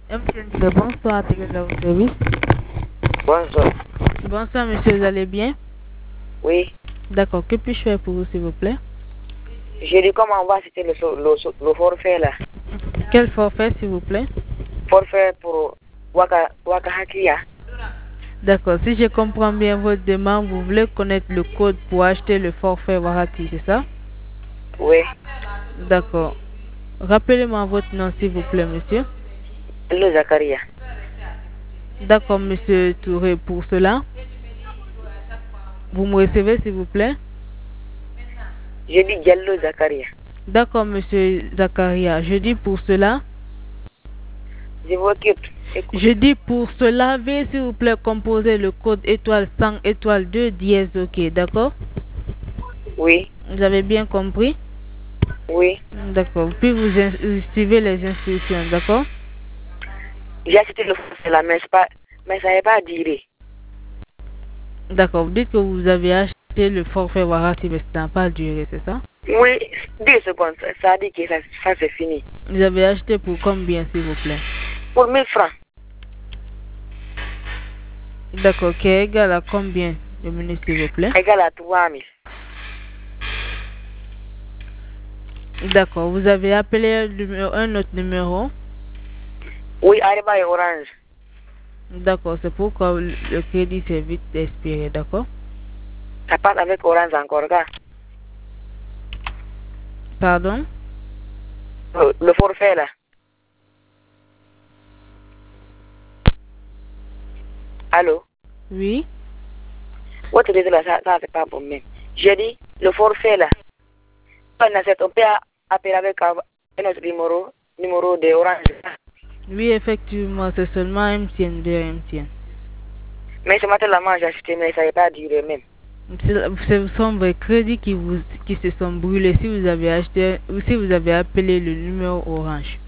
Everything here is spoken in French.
MTN, bonsoir, téléphone au service. Bonsoir. Bonsoir, monsieur, vous allez bien? Oui. D'accord, que puis-je faire pour vous, s'il vous plaît? J'ai dit comment on va citer le forfait là. Quel forfait, s'il vous plaît? Forfait pour Wakahakia. D'accord, si je comprends bien votre demande, vous voulez connaître le code pour acheter le forfait Warati, c'est ça? Oui. D'accord. Rappelez-moi votre nom, s'il vous plaît, monsieur. Le Zakaria. D'accord, monsieur Touré, pour cela. Vous me recevez, s'il vous plaît? Je dis Diallo Zakaria. D'accord, monsieur Zakaria. Je dis pour cela. Je vous écoute. Je dis pour cela, veuillez s'il vous plaît composer le code étoile 100 étoile 2 dièse, ok, d'accord? Oui. Vous avez bien compris? Oui. D'accord. Puis vous suivez les instructions, d'accord? J'ai acheté le forfait là, mais ça n'est pas duré. D'accord. Vous dites que vous avez acheté le forfait Warati, mais ça n'a pas duré, c'est ça? Oui, 2 secondes. Ça dit que ça c'est fini. Vous avez acheté pour combien, s'il vous plaît? Pour 1000 francs. D'accord. Qui est égal à combien de minutes, s'il vous plaît? Égal à 3000. D'accord. Vous avez appelé un autre numéro? Oui, Ariba et Orange. D'accord. C'est pourquoi le crédit s'est vite expiré, d'accord? Ça passe avec Orange encore, gars. Pardon? Le forfait là. Allô? Oui. Votre réseau là, ça c'est pas pour moi. J'ai dit, le forfait là. On peut appeler avec un autre numéro de Orange. Oui, effectivement, c'est seulement MTN vers MTN. Mais ce matin là, moi j'ai acheté, mais ça n'a pas duré même. Ce sont vos crédits qui se sont brûlés si vous avez acheté ou si vous avez appelé le numéro Orange.